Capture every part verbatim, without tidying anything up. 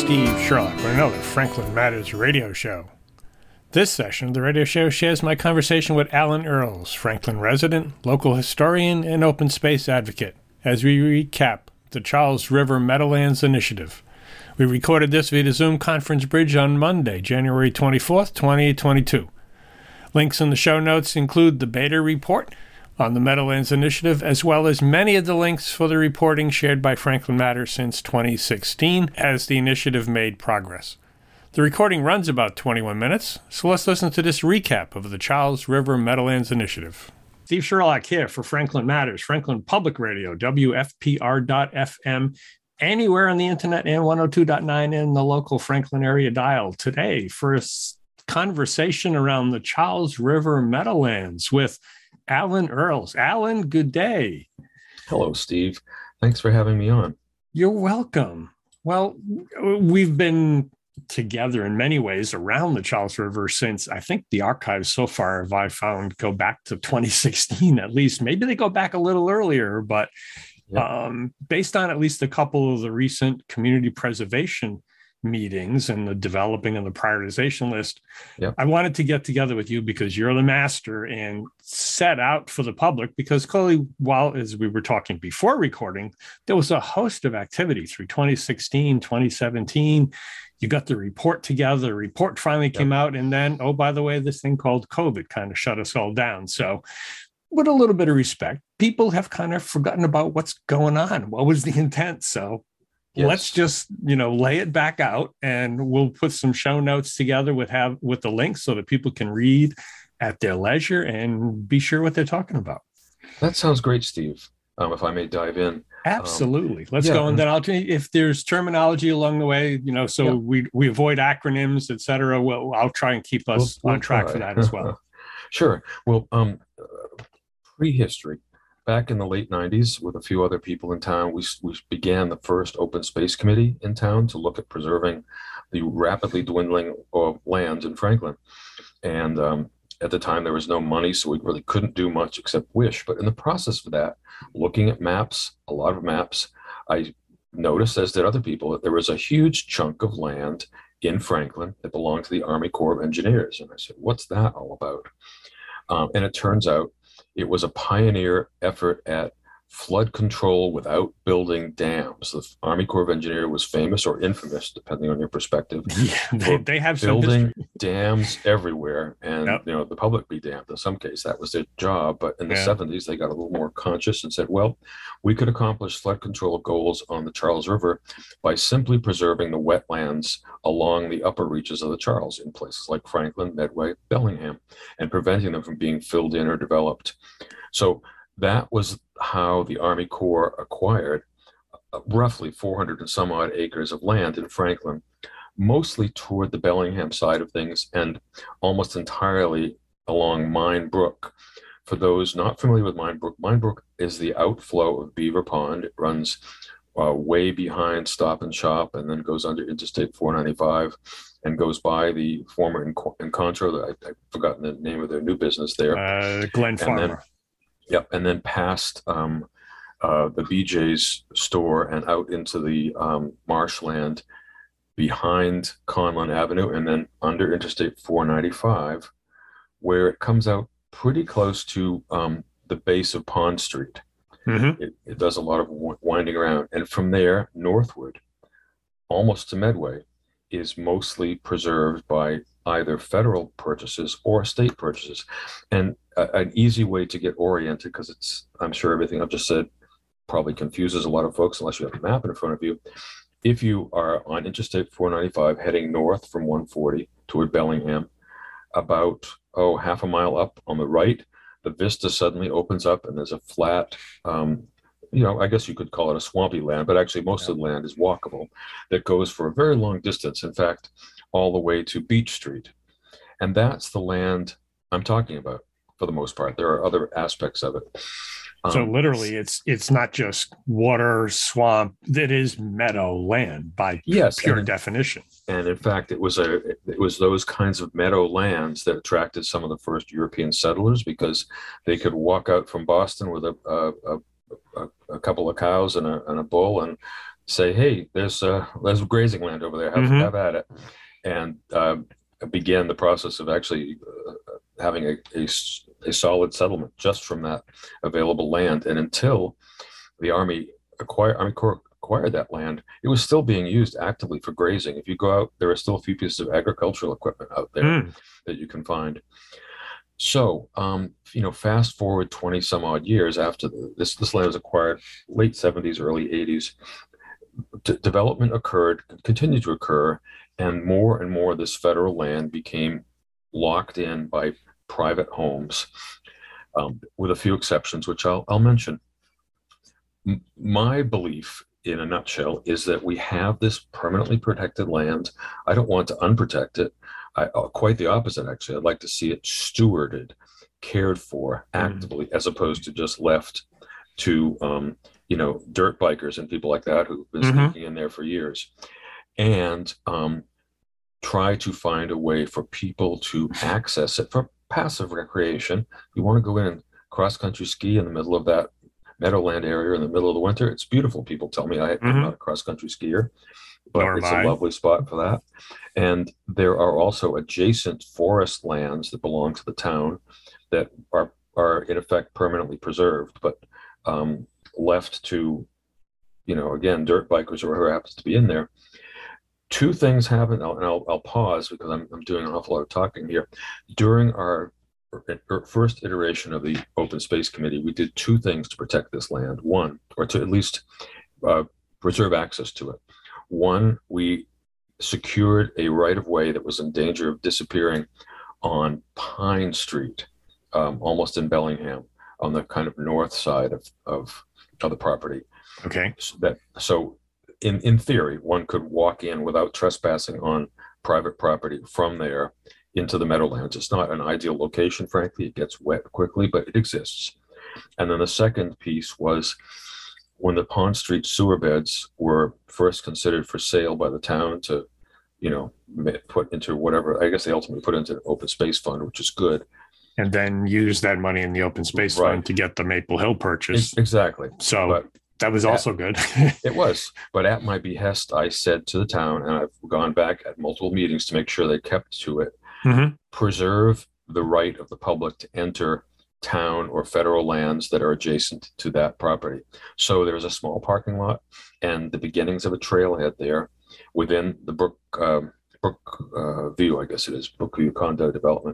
Steve Sherlock with another Franklin Matters radio show. This session of the radio show shares my conversation with Alan Earls, Franklin resident, local historian, and open space advocate, as we recap the Charles River Meadowlands Initiative. We recorded this via the Zoom conference bridge on Monday, January twenty-fourth, twenty twenty-two. Links in the show notes include the beta report on the Meadowlands Initiative, as well as many of the links for the reporting shared by Franklin Matters since twenty sixteen as the initiative made progress. The recording runs about twenty-one minutes, so let's listen to this recap of the Charles River Meadowlands Initiative. Steve Sherlock here for Franklin Matters, Franklin Public Radio, W F P R dot F M, anywhere on the internet, and one oh two point nine in the local Franklin area dial. Today for a conversation around the Charles River Meadowlands with Alan Earls. Alan, good day. Hello, Steve. Thanks for having me on. You're welcome. Well, we've been together in many ways around the Charles River since, I think the archives so far, have I found, go back to twenty sixteen at least. Maybe they go back a little earlier, but yep. um, based on at least a couple of the recent community preservation meetings and the developing of the prioritization list, yep. I wanted to get together with you because you're the master and set out for the public, because clearly, while as we were talking before recording, there was a host of activity through twenty sixteen, twenty seventeen. You got the report together, the report finally yep. came out, and then, oh, by the way, this thing called COVID kind of shut us all down. So with a little bit of respect, people have kind of forgotten about what's going on. What was the intent? So yes. let's just, you know, lay it back out, and we'll put some show notes together with have with the links so that people can read at their leisure and be sure what they're talking about. That sounds great, Steve. Um, if I may dive in. Absolutely. Um, Let's yeah. go. And then I'll tell you if there's terminology along the way, you know, so yeah. we we avoid acronyms, et cetera. Well, I'll try and keep us we'll, we'll on track try. for that as well. Sure. Well, um, prehistory. Back in the late nineties, with a few other people in town, we, we began the first open space committee in town to look at preserving the rapidly dwindling of land in Franklin. And um, at the time, there was no money, so we really couldn't do much except wish. But in the process of that, looking at maps, a lot of maps, I noticed, as did other people, that there was a huge chunk of land in Franklin that belonged to the Army Corps of Engineers. And I said, what's that all about? Um, and it turns out it was a pioneer effort at flood control without building dams. The Army Corps of Engineers was famous or infamous, depending on your perspective. Yeah, they, they have some building history. dams everywhere, and yep. you know, the public be damned. In some case, that was their job. But in the yeah. seventies, they got a little more conscious and said, "Well, we could accomplish flood control goals on the Charles River by simply preserving the wetlands along the upper reaches of the Charles in places like Franklin, Medway, Bellingham, and preventing them from being filled in or developed." So that was how the Army Corps acquired uh, roughly four hundred and some odd acres of land in Franklin, mostly toward the Bellingham side of things and almost entirely along Mine Brook. For those not familiar with Mine Brook, Mine Brook is the outflow of Beaver Pond. It runs uh, way behind Stop and Shop and then goes under Interstate four ninety-five and goes by the former Encontro. I, I've forgotten the name of their new business there. Uh, Glen Farmer. Then, Yep, and then past um, uh, the B J's store and out into the um, marshland behind Conlon Avenue, and then under Interstate four ninety-five, where it comes out pretty close to um, the base of Pond Street. Mm-hmm. It, it does a lot of winding around, and from there northward, almost to Medway, is mostly preserved by either federal purchases or state purchases. And a, an easy way to get oriented, because it's, I'm sure everything I've just said probably confuses a lot of folks unless you have a map in front of you. If you are on Interstate four ninety-five heading north from one forty toward Bellingham, about, oh, half a mile up on the right, the vista suddenly opens up and there's a flat, um, you know, I guess you could call it a swampy land, but actually most yeah. of the land is walkable, that goes for a very long distance. In fact, all the way to Beach Street. And that's the land I'm talking about for the most part. There are other aspects of it. Um, so literally it's it's not just water, swamp, that is meadow land by yes, pure and, definition. And in fact, it was a it was those kinds of meadow lands that attracted some of the first European settlers, because they could walk out from Boston with a a, a, a couple of cows and a, and a bull and say, hey, there's uh, there's grazing land over there. Have, Mm-hmm. have at it, and uh, began the process of actually uh, having a, a a solid settlement just from that available land. And until the Army acquired Army Corps acquired that land, it was still being used actively for grazing. If you go out, there are still a few pieces of agricultural equipment out there Mm. that you can find. So, um, you know, fast forward twenty some odd years after the, this, this land was acquired, late seventies, early eighties, d- development occurred, continued to occur, and more and more of this federal land became locked in by private homes, um, with a few exceptions, which I'll, I'll mention. M- my belief, in a nutshell, is that we have this permanently protected land. I don't want to unprotect it. I, uh, quite the opposite, actually. I'd like to see it stewarded, cared for actively, mm. as opposed to just left to, um, you know, dirt bikers and people like that who've been mm-hmm. sneaking in there for years. And um, try to find a way for people to access it for passive recreation. You want to go in and cross-country ski in the middle of that Meadowland area in the middle of the winter. It's beautiful. People tell me I, mm-hmm. I'm not a cross-country skier, but Nor it's a lovely spot for that. And there are also adjacent forest lands that belong to the town that are, are in effect permanently preserved, but um, left to, you know, again, dirt bikers or whoever happens to be in there. Two things happened, and I'll, I'll pause because I'm, I'm doing an awful lot of talking here. During our first iteration of the Open Space Committee, we did two things to protect this land. One, or to at least uh, preserve access to it. One, we secured a right-of-way that was in danger of disappearing on Pine Street, um, almost in Bellingham, on the kind of north side of, of, of the property. Okay. So that, so in, in theory, one could walk in without trespassing on private property from there into the Meadowlands. It's not an ideal location, frankly. It gets wet quickly, but it exists. And then the second piece was when the Pond Street sewer beds were first considered for sale by the town to, you know, put into whatever, I guess they ultimately put into an open space fund, which is good. And then use that money in the open space right. fund to get the Maple Hill purchase. Exactly. So but that was also at, good. It was. But at my behest, I said to the town, and I've gone back at multiple meetings to make sure they kept to it, mm-hmm. preserve the right of the public to enter town or federal lands that are adjacent to that property. So there was a small parking lot and the beginnings of a trailhead there within the Brook, uh, Brook uh, View, I guess it is, Brookview condo development.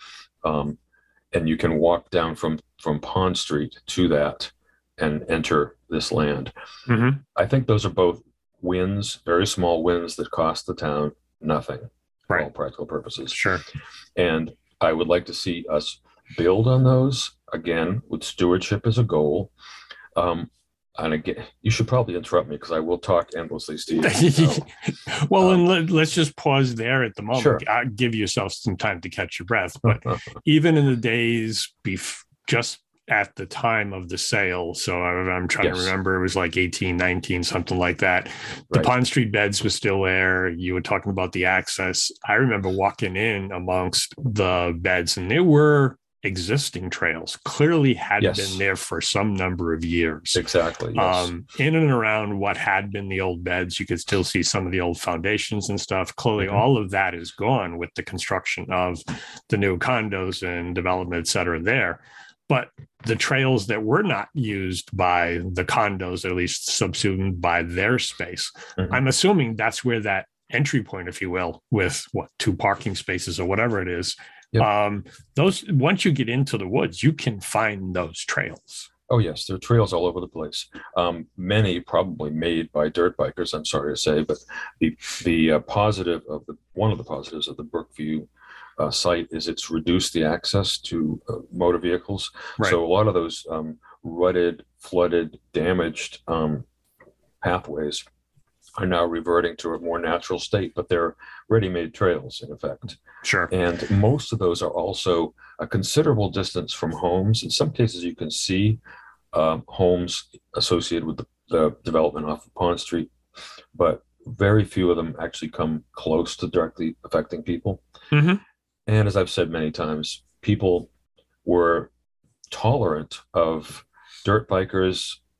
Um, and you can walk down from, from Pond Street to that and enter this land. Mm-hmm. I think those are both wins, very small wins that cost the town nothing for right. all practical purposes. Sure. And I would like to see us build on those, again, with stewardship as a goal. Um, and again, you should probably interrupt me because I will talk endlessly, Steve. So, well, um, and let, let's just pause there at the moment. Sure. I'll give yourself some time to catch your breath. But even in the days bef- just at the time of the sale, so I, I'm trying yes. to remember, it was like eighteen, nineteen, something like that. The right. Pond Street beds were still there. You were talking about the access. I remember walking in amongst the beds, and there were existing trails, clearly had yes. been there for some number of years. Exactly. Yes. Um, in and around what had been the old beds, you could still see some of the old foundations and stuff. Clearly, mm-hmm. all of that is gone with the construction of the new condos and development, et cetera, there. But the trails that were not used by the condos, at least subsumed by their space, mm-hmm. I'm assuming that's where that entry point, if you will, with what, two parking spaces or whatever it is. Yep. Um, those, once you get into the woods, you can find those trails. Oh, yes. There are trails all over the place. Um, many probably made by dirt bikers, I'm sorry to say, but the, the uh, positive of the, one of the positives of the Brookview uh, site is it's reduced the access to uh, motor vehicles. Right. So a lot of those um, rutted, flooded, damaged um, pathways are now reverting to a more natural state, but they're ready-made trails in effect. Sure. And most of those are also a considerable distance from homes. In some cases, you can see uh, homes associated with the, the development off of Pond Street, but very few of them actually come close to directly affecting people. Mm-hmm. And as I've said many times, people were tolerant of dirt bikers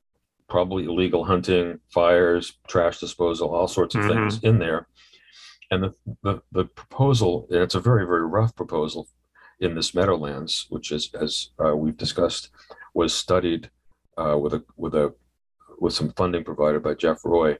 probably illegal hunting, fires, trash disposal, all sorts of Mm-hmm. things in there. And the, the, the proposal, and it's a very, very rough proposal in this Meadowlands, which is, as uh, we've discussed, was studied uh, with a with a with some funding provided by Jeff Roy,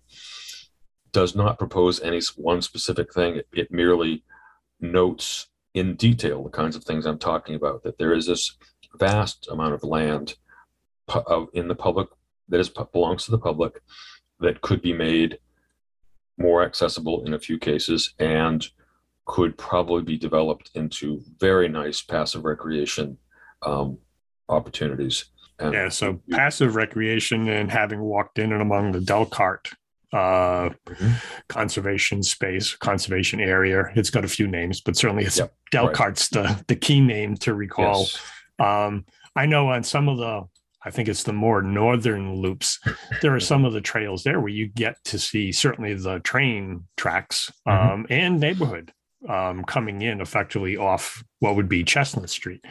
does not propose any one specific thing. It, it merely notes in detail the kinds of things I'm talking about, that there is this vast amount of land pu- in the public that is belongs to the public that could be made more accessible in a few cases and could probably be developed into very nice passive recreation um, opportunities. And yeah, so you, passive recreation, and having walked in and among the Delcart uh, mm-hmm. conservation space, conservation area, it's got a few names, but certainly it's yep, Delcart's right. the, the key name to recall. Yes. Um, I know on some of the, I think it's the more northern loops, there are some of the trails there where you get to see certainly the train tracks um, mm-hmm. and neighborhood um, coming in effectively off what would be Chestnut Street.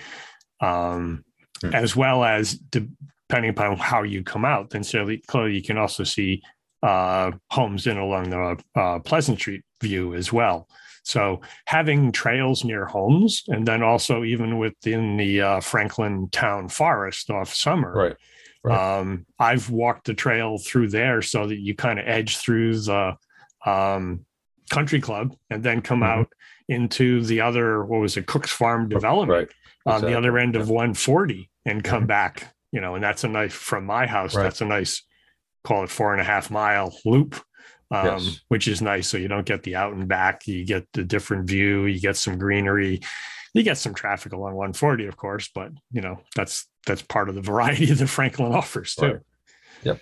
Um, mm-hmm. As well as depending upon how you come out, then certainly clearly you can also see uh, homes in along the uh, Pleasant Street view as well. So having trails near homes, and then also even within the uh, Franklin Town Forest off Summer, right. Right. Um, I've walked the trail through there so that you kind of edge through the um, country club and then come mm-hmm. out into the other, what was it, Cook's Farm development right. on exactly. the other end of yeah. one forty and come mm-hmm. back, you know, and that's a nice, from my house, right. that's a nice, call it four and a half mile loop. Um, yes. which is nice. So you don't get the out and back, you get the different view, you get some greenery, you get some traffic along one forty, of course, but you know, that's, that's part of the variety that Franklin offers too. Right. Yep.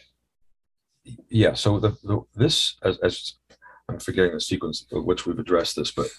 Yeah. So the, the this, as, as I'm forgetting the sequence of which we've addressed this, but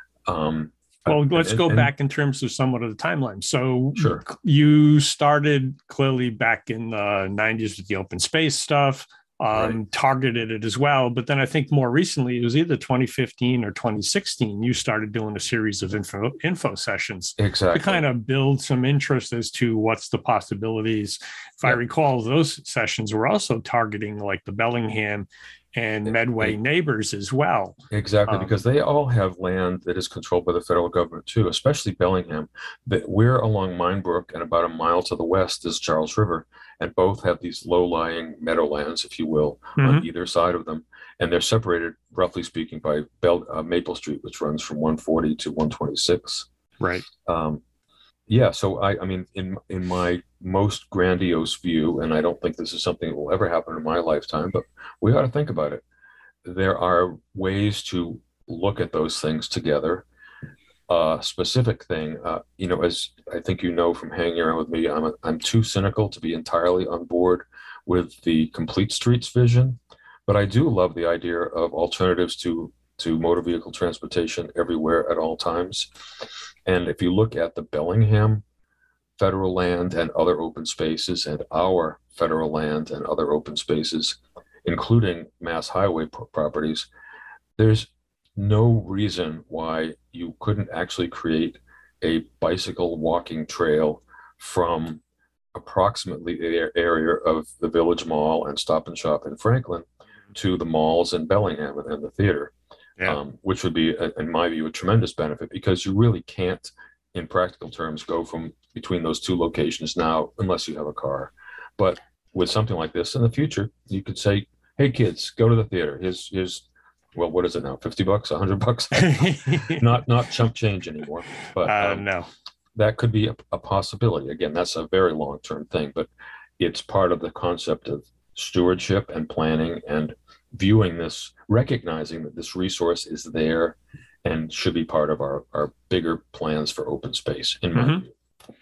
um, well, let's and, go and, back in terms of somewhat of the timeline. So sure. you started clearly back in the nineties with the open space stuff. Um, right. targeted it as well. But then I think more recently, it was either twenty fifteen or twenty sixteen, you started doing a series of info, info sessions exactly. to kind of build some interest as to what's the possibilities. If yep. I recall, those sessions were also targeting like the Bellingham and Medway it, neighbors as well. Exactly, um, because they all have land that is controlled by the federal government too, especially Bellingham. That we're along Minebrook, and about a mile to the west is Charles River, and both have these low-lying meadowlands, if you will, mm-hmm. on either side of them, and they're separated, roughly speaking, by Bel- uh, Maple Street, which runs from one forty to one twenty-six. Right. Um, yeah. So I, I mean, in in my most grandiose view, and I don't think this is something that will ever happen in my lifetime, but we ought to think about it. There are ways to look at those things together. A uh, specific thing, uh, you know, as I think you know from hanging around with me, I'm a, I'm too cynical to be entirely on board with the complete streets vision, but I do love the idea of alternatives to to motor vehicle transportation everywhere at all times. And if you look at the Bellingham federal land and other open spaces, and our federal land and other open spaces, including mass highway pro- properties, there's no reason why you couldn't actually create a bicycle walking trail from approximately the area of the Village Mall and Stop and Shop in Franklin to the malls in Bellingham and the theater, yeah. um, which would be, in my view, a tremendous benefit, because you really can't, in practical terms, go from between those two locations now unless you have a car. But with something like this in the future, you could say, hey, kids, go to the theater. Here's, here's well, what is it now? fifty bucks, a hundred bucks? not not chump change anymore. But uh, um, no, that could be a, a possibility. Again, that's a very long-term thing, but it's part of the concept of stewardship and planning and viewing this, recognizing that this resource is there and should be part of our, our bigger plans for open space, in my mm-hmm. view.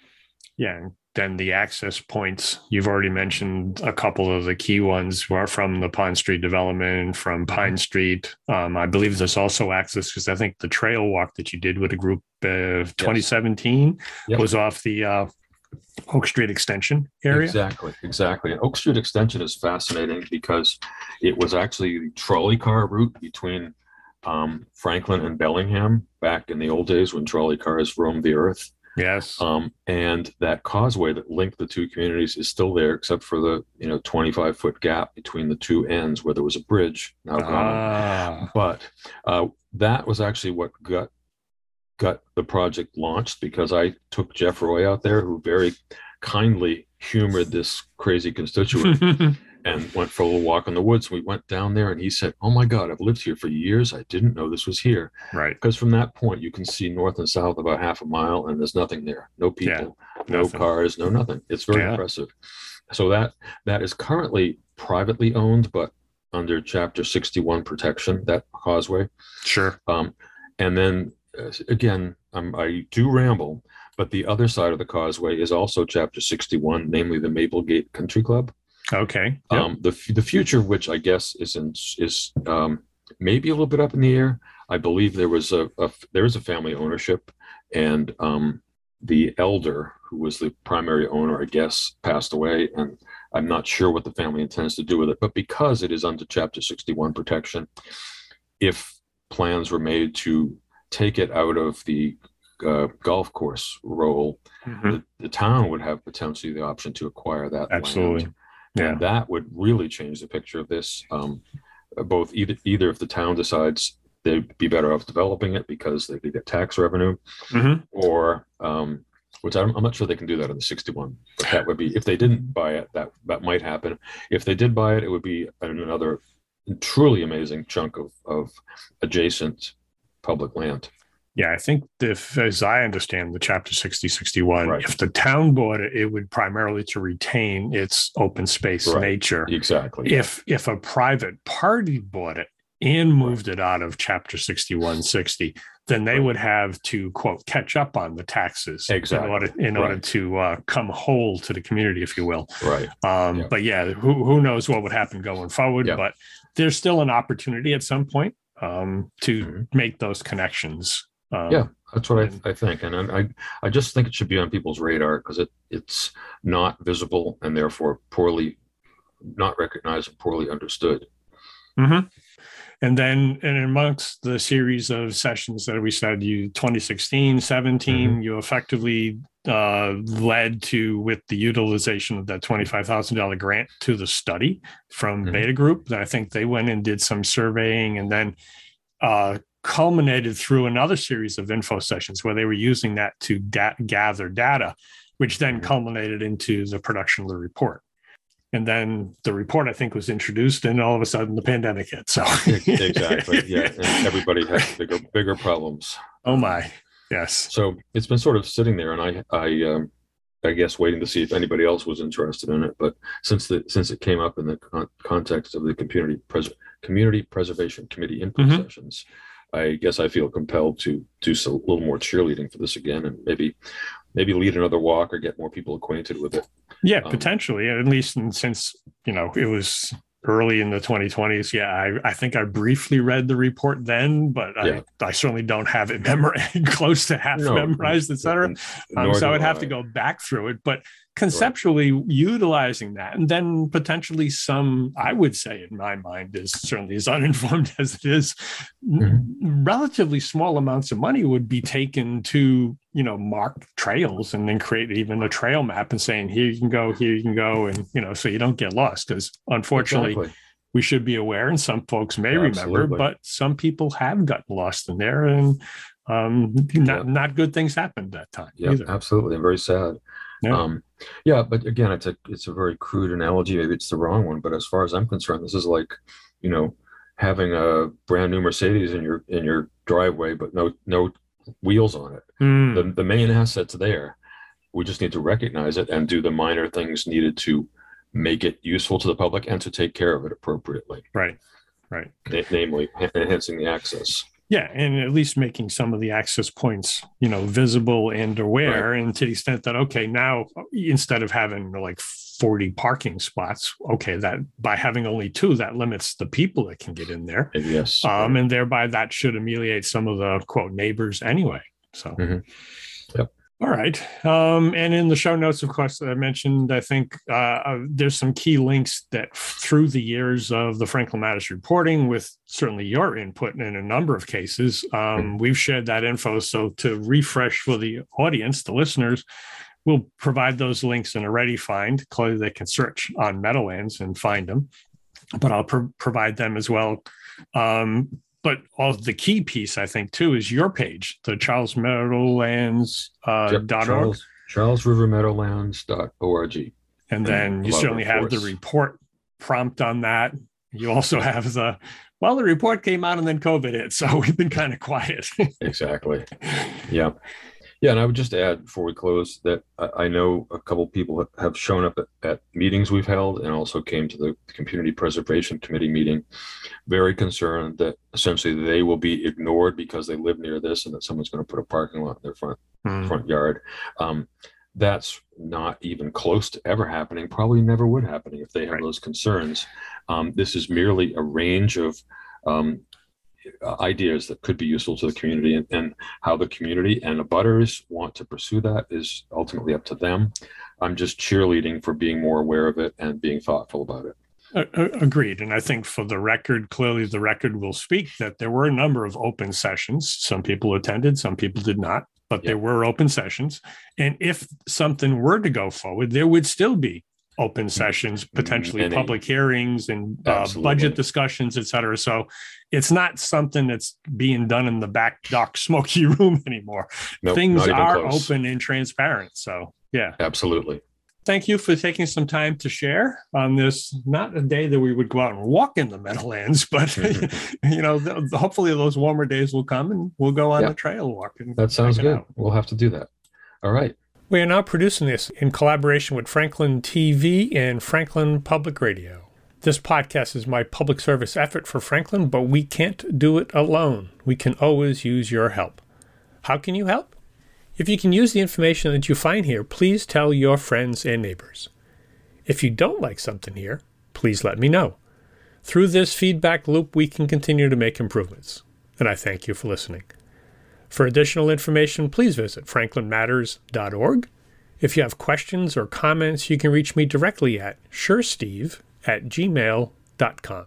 Yeah. Then the access points, you've already mentioned a couple of the key ones are from the Pond Street development, from Pine Street. Um, I believe there's also access, because I think the trail walk that you did with a group uh, twenty seventeen yes. yep. was off the uh, Oak Street Extension area. Exactly, exactly. And Oak Street Extension is fascinating because it was actually the trolley car route between um, Franklin and Bellingham back in the old days when trolley cars roamed the earth. Yes. Um, and that causeway that linked the two communities is still there, except for the you know twenty-five foot gap between the two ends where there was a bridge, now gone. Ah. But uh, that was actually what got got the project launched, because I took Jeff Roy out there, who very kindly humored this crazy constituent, and went for a little walk in the woods. We went down there and he said, "Oh my God, I've lived here for years. I didn't know this was here." Right. Because from that point, you can see north and south about half a mile and there's nothing there. No people, yeah, no nothing. Cars, no nothing. It's very yeah. impressive. So that that is currently privately owned, but under Chapter sixty-one protection, that causeway. Sure. Um, and then uh, again, um, I do ramble, but the other side of the causeway is also Chapter sixty-one, namely the Maplegate Country Club. Okay. Yep. Um, the the future, which I guess is in, is um, maybe a little bit up in the air. I believe there was a, a there is a family ownership, and um, the elder who was the primary owner, I guess, passed away, and I'm not sure what the family intends to do with it. But because it is under Chapter sixty-one protection, if plans were made to take it out of the uh, golf course role, mm-hmm. the, the town would have potentially the option to acquire that Absolutely. land. Yeah. And that would really change the picture of this. Um, both either either if the town decides they'd be better off developing it because they could get tax revenue, mm-hmm. or um, which I'm, I'm not sure they can do that in the sixty-one. But that would be, if they didn't buy it, that that might happen. If they did buy it, it would be another truly amazing chunk of of adjacent public land. Yeah, I think if, as I understand the Chapter sixty, sixty-one, right. if the town bought it, it would primarily to retain its open space right. nature. Exactly. If if a private party bought it and moved right. it out of Chapter sixty-one sixty, then they right. would have to, quote, catch up on the taxes exactly. in order in right. order to uh, come whole to the community, if you will. Right. Um, yeah. But yeah, who who knows what would happen going forward? Yeah. But there's still an opportunity at some point um, to mm-hmm. make those connections. Um, yeah, that's what I, I think, and I I just think it should be on people's radar, because it it's not visible and therefore poorly, not recognized and poorly understood. Mm-hmm. And then, and amongst the series of sessions that we said, you twenty sixteen, seventeen, mm-hmm. you effectively uh, led to, with the utilization of that twenty-five thousand dollars grant to the study from mm-hmm. Beta Group. I think they went and did some surveying, and then uh, culminated through another series of info sessions where they were using that to da- gather data, which then mm-hmm. culminated into the production of the report. And then the report, I think, was introduced, and all of a sudden the pandemic hit. So exactly, yeah, and everybody had bigger, bigger problems. Oh my, yes. So it's been sort of sitting there, and I, I, um, I guess, waiting to see if anybody else was interested in it. But since the since it came up in the con- context of the community pres- community preservation committee input mm-hmm. sessions, I guess I feel compelled to do so, a little more cheerleading for this again, and maybe maybe lead another walk or get more people acquainted with it. Yeah, um, potentially, at least in, since, you know, it was early in the twenty twenties. Yeah, I, I think I briefly read the report then, but yeah. I, I certainly don't have it memorized, close to half no, memorized, et cetera. Um, so I would have I. to go back through it. But conceptually right. utilizing that, and then potentially some, I would say in my mind, is certainly as uninformed as it is, mm-hmm. relatively small amounts of money would be taken to, you know, mark trails and then create even a trail map and saying, here you can go, here you can go. And, you know, so you don't get lost, because unfortunately exactly. we should be aware, and some folks may Absolutely. remember, but some people have gotten lost in there, and um, not, yeah. not good things happened that time. Yeah, either. Absolutely. And very sad. Yeah. Um, yeah, but again, it's a it's a very crude analogy. Maybe it's the wrong one, but as far as I'm concerned, this is like, you know, having a brand new Mercedes in your in your driveway, but no no wheels on it. Mm. The the main asset's there. We just need to recognize it and do the minor things needed to make it useful to the public and to take care of it appropriately. Right, right. N- namely, enhancing the access. Yeah, and at least making some of the access points, you know, visible and aware, right. and to the extent that, okay, now instead of having like forty parking spots, okay, that by having only two, that limits the people that can get in there. Yes. Um, and thereby that should ameliorate some of the, quote, neighbors anyway. So, mm-hmm. Yep. All right. Um, and in the show notes, of course, I mentioned, I think uh, uh, there's some key links that through the years of the Franklin Matters reporting, with certainly your input in a number of cases, um, we've shared that info. So to refresh for the audience, the listeners, we'll provide those links in a ready find. Clearly, they can search on Meadowlands and find them, but I'll pro- provide them as well. Um, But all the key piece, I think, too, is your page, the Charles Meadowlands uh, Yep, dot Charles, org. Charles River Meadowlands dot org. And then you certainly have the report prompt on that. You also have the, well, the report came out and then COVID hit, so we've been kind of quiet. Exactly. Yeah. Yeah, and I would just add before we close that I, I know a couple of people have shown up at, at meetings we've held and also came to the Community Preservation Committee meeting very concerned that essentially they will be ignored because they live near this and that someone's going to put a parking lot in their front mm. front yard. Um, that's not even close to ever happening, probably never would happen if they have right. those concerns. Um, this is merely a range of um, ideas that could be useful to the community, and, and how the community and the abutters want to pursue that is ultimately up to them. I'm just cheerleading for being more aware of it and being thoughtful about it. Uh, agreed. And I think for the record, clearly the record will speak that there were a number of open sessions. Some people attended, some people did not, but yeah. there were open sessions. And if something were to go forward, there would still be open sessions, potentially Many. public hearings and uh, budget discussions, et cetera. So it's not something that's being done in the back dock smoky room anymore. Nope, Things are close. Open and transparent. So yeah, absolutely. Thank you for taking some time to share on this, not a day that we would go out and walk in the Meadowlands, but mm-hmm. you know, the, the, hopefully those warmer days will come and we'll go on yeah. the trail walk. And that sounds good. We'll have to do that. All right. We are now producing this in collaboration with Franklin T V and Franklin Public Radio. This podcast is my public service effort for Franklin, but we can't do it alone. We can always use your help. How can you help? If you can use the information that you find here, please tell your friends and neighbors. If you don't like something here, please let me know. Through this feedback loop, we can continue to make improvements. And I thank you for listening. For additional information, please visit franklin matters dot org. If you have questions or comments, you can reach me directly at suresteve at gmail dot com.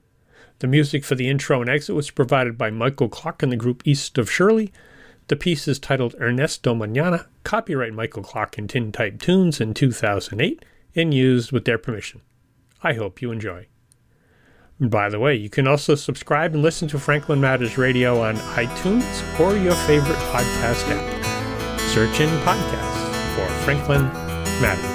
The music for the intro and exit was provided by Michael Clark and the group East of Shirley. The piece is titled Ernesto Mañana, copyright Michael Clark and Tintype Tunes in two thousand eight, and used with their permission. I hope you enjoy. And by the way, you can also subscribe and listen to Franklin Matters Radio on iTunes or your favorite podcast app. Search in podcasts for Franklin Matters.